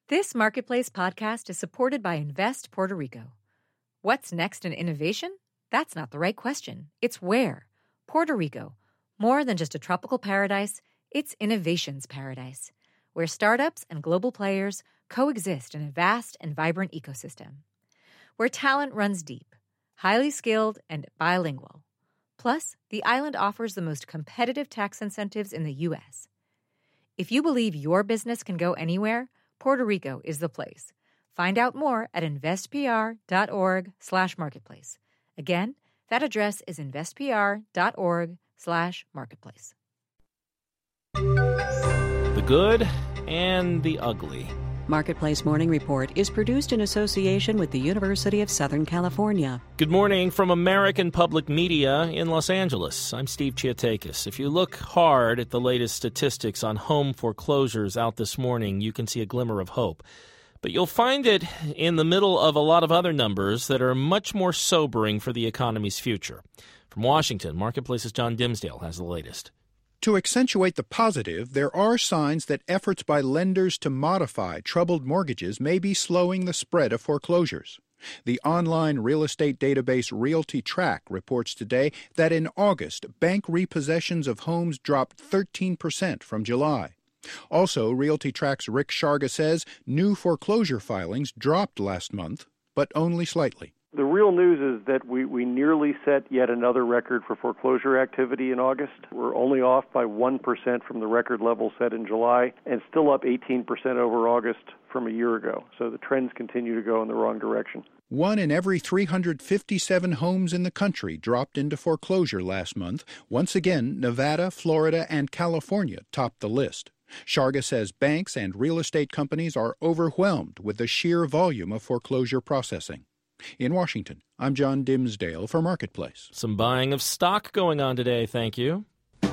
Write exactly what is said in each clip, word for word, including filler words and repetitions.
This Marketplace podcast is supported by Invest Puerto Rico. What's next in innovation? That's not the right question. It's where. Puerto Rico. More than just a tropical paradise, it's innovation's paradise, where startups and global players coexist in a vast and vibrant ecosystem. Where talent runs deep, highly skilled, and bilingual. Plus, the island offers the most competitive tax incentives in the U S. If you believe your business can go anywhere, Puerto Rico is the place. Find out more at investpr.org slash marketplace. Again, that address is investpr.org slash marketplace. The good and the ugly. Marketplace Morning Report is produced in association with the University of Southern California. Good morning from American Public Media in Los Angeles. I'm Steve Chiatakis. If you look hard at the latest statistics on home foreclosures out this morning, you can see a glimmer of hope. But you'll find it in the middle of a lot of other numbers that are much more sobering for the economy's future. From Washington, Marketplace's John Dimsdale has the latest. To accentuate the positive, there are signs that efforts by lenders to modify troubled mortgages may be slowing the spread of foreclosures. The online real estate database RealtyTrack reports today that in August, bank repossessions of homes dropped thirteen percent from July. Also, RealtyTrack's Rick Sharga says new foreclosure filings dropped last month, but only slightly. The real news is that we, we nearly set yet another record for foreclosure activity in August. We're only off by one percent from the record level set in July and still up eighteen percent over August from a year ago. So the trends continue to go in the wrong direction. One in every three hundred fifty-seven homes in the country dropped into foreclosure last month. Once again, Nevada, Florida, and California topped the list. Sharga says banks and real estate companies are overwhelmed with the sheer volume of foreclosure processing. In Washington, I'm John Dimsdale for Marketplace. Some buying of stock going on today, thank you.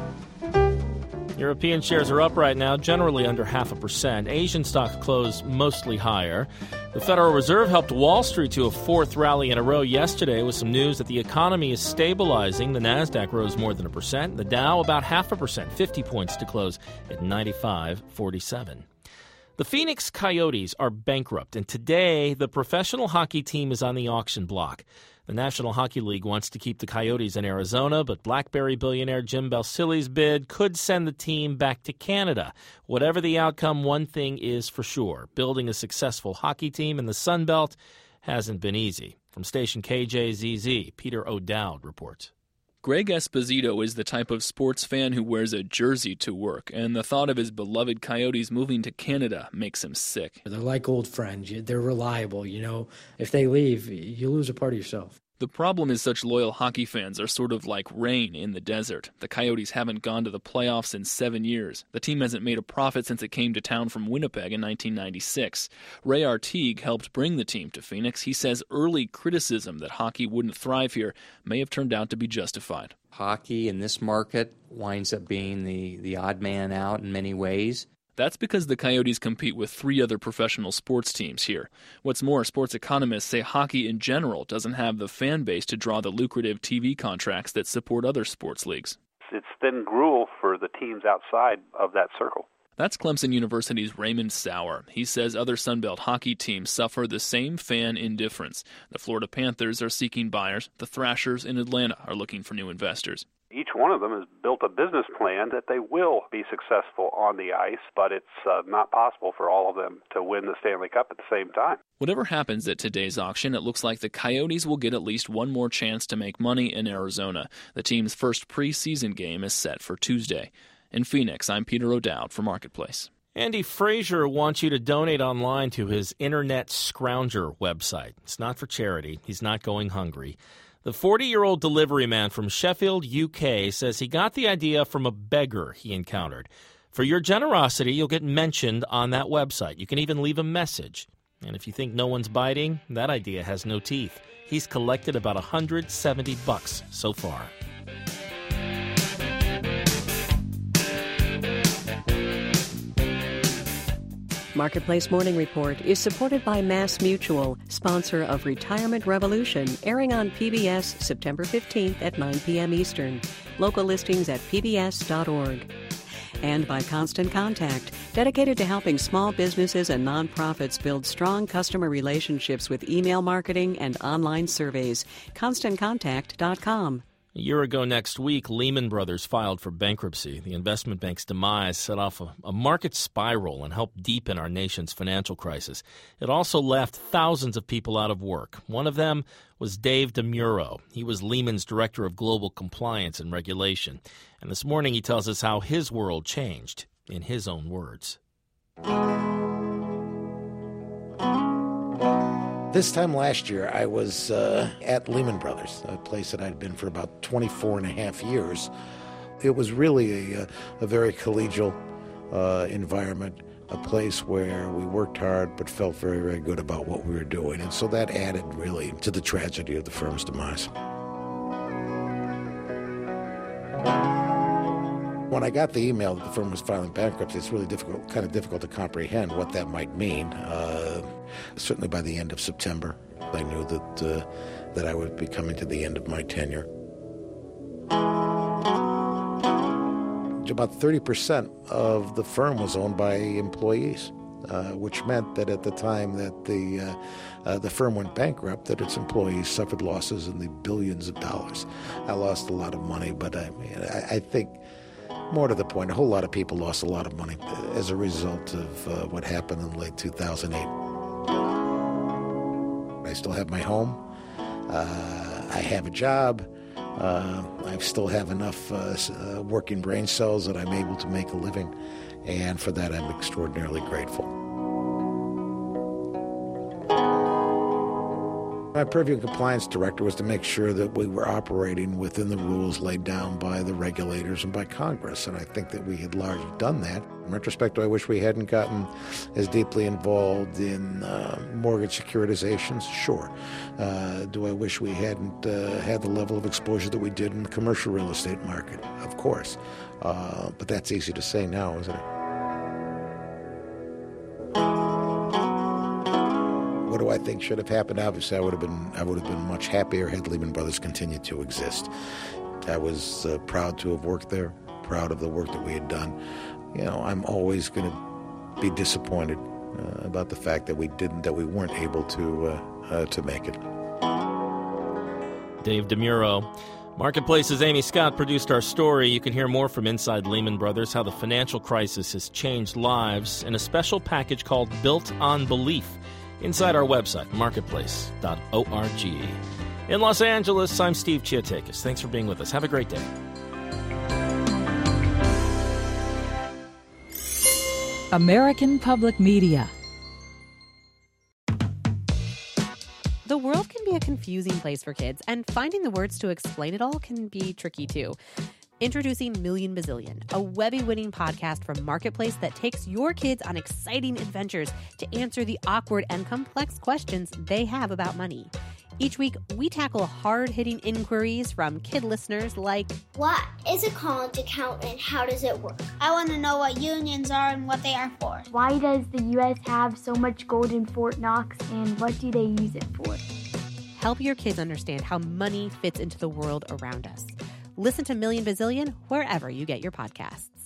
European shares are up right now, generally under half a percent. Asian stocks closed mostly higher. The Federal Reserve helped Wall Street to a fourth rally in a row yesterday with some news that the economy is stabilizing. The Nasdaq rose more than a percent. The Dow about half a percent, fifty points to close at ninety-five forty-seven. The Phoenix Coyotes are bankrupt, and today the professional hockey team is on the auction block. The National Hockey League wants to keep the Coyotes in Arizona, but BlackBerry billionaire Jim Balsillies' bid could send the team back to Canada. Whatever the outcome, one thing is for sure. Building a successful hockey team in the Sun Belt hasn't been easy. From station K J Z Z, Peter O'Dowd reports. Greg Esposito is the type of sports fan who wears a jersey to work, and the thought of his beloved Coyotes moving to Canada makes him sick. They're like old friends. They're reliable, you know. If they leave, you lose a part of yourself. The problem is such loyal hockey fans are sort of like rain in the desert. The Coyotes haven't gone to the playoffs in seven years. The team hasn't made a profit since it came to town from Winnipeg in nineteen ninety-six. Ray Artigue helped bring the team to Phoenix. He says early criticism that hockey wouldn't thrive here may have turned out to be justified. Hockey in this market winds up being the, the odd man out in many ways. That's because the Coyotes compete with three other professional sports teams here. What's more, sports economists say hockey in general doesn't have the fan base to draw the lucrative T V contracts that support other sports leagues. It's thin gruel for the teams outside of that circle. That's Clemson University's Raymond Sauer. He says other Sunbelt hockey teams suffer the same fan indifference. The Florida Panthers are seeking buyers. The Thrashers in Atlanta are looking for new investors. Each one of them has built a business plan that they will be successful on the ice, but it's uh, not possible for all of them to win the Stanley Cup at the same time. Whatever happens at today's auction, it looks like the Coyotes will get at least one more chance to make money in Arizona. The team's first preseason game is set for Tuesday. In Phoenix, I'm Peter O'Dowd for Marketplace. Andy Frazier wants you to donate online to his Internet Scrounger website. It's not for charity. He's not going hungry. The forty-year-old delivery man from Sheffield, U K, says he got the idea from a beggar he encountered. For your generosity, you'll get mentioned on that website. You can even leave a message. And if you think no one's biting, that idea has no teeth. He's collected about one hundred seventy bucks so far. Marketplace Morning Report is supported by Mass Mutual, sponsor of Retirement Revolution, airing on P B S September fifteenth at nine p.m. Eastern. Local listings at p b s dot org. And by Constant Contact, dedicated to helping small businesses and nonprofits build strong customer relationships with email marketing and online surveys. constant contact dot com. A year ago next week, Lehman Brothers filed for bankruptcy. The investment bank's demise set off a, a market spiral and helped deepen our nation's financial crisis. It also left thousands of people out of work. One of them was Dave DeMuro. He was Lehman's director of global compliance and regulation. And this morning he tells us how his world changed, in his own words. This time last year, I was uh, at Lehman Brothers, a place that I'd been for about twenty-four and a half years. It was really a, a very collegial uh, environment, a place where we worked hard but felt very, very good about what we were doing. And so that added really to the tragedy of the firm's demise. When I got the email that the firm was filing bankruptcy, it's really difficult, kind of difficult to comprehend what that might mean. Uh, certainly by the end of September, I knew that uh, that I would be coming to the end of my tenure. About thirty percent of the firm was owned by employees, uh, which meant that at the time that the uh, uh, the firm went bankrupt, that its employees suffered losses in the billions of dollars. I lost a lot of money, but I mean, I, I think. More to the point, a whole lot of people lost a lot of money as a result of uh, what happened in late two thousand eight. I still have my home. Uh, I have a job. Uh, I still have enough uh, uh, working brain cells that I'm able to make a living. And for that, I'm extraordinarily grateful. My purview and compliance director was to make sure that we were operating within the rules laid down by the regulators and by Congress, and I think that we had largely done that. In retrospect, I wish we hadn't gotten as deeply involved in uh, mortgage securitizations? Sure. Uh, do I wish we hadn't uh, had the level of exposure that we did in the commercial real estate market? Of course. Uh, but that's easy to say now, isn't it? What do I think should have happened? Obviously, I would have been I would have been much happier had Lehman Brothers continued to exist. I was uh, proud to have worked there, proud of the work that we had done. You know, I'm always going to be disappointed uh, about the fact that we didn't, that we weren't able to uh, uh, to make it. Dave DeMuro. Marketplace's Amy Scott produced our story. You can hear more from inside Lehman Brothers, how the financial crisis has changed lives, in a special package called Built on Belief, inside our website, marketplace dot org. In Los Angeles, I'm Steve Chiatakis. Thanks for being with us. Have a great day. American Public Media. The world can be a confusing place for kids, and finding the words to explain it all can be tricky too. Introducing Million Bazillion, a Webby-winning podcast from Marketplace that takes your kids on exciting adventures to answer the awkward and complex questions they have about money. Each week, we tackle hard-hitting inquiries from kid listeners like, what is a college account and how does it work? I want to know what unions are and what they are for. Why does the U S have so much gold in Fort Knox and what do they use it for? Help your kids understand how money fits into the world around us. Listen to Million Bazillion wherever you get your podcasts.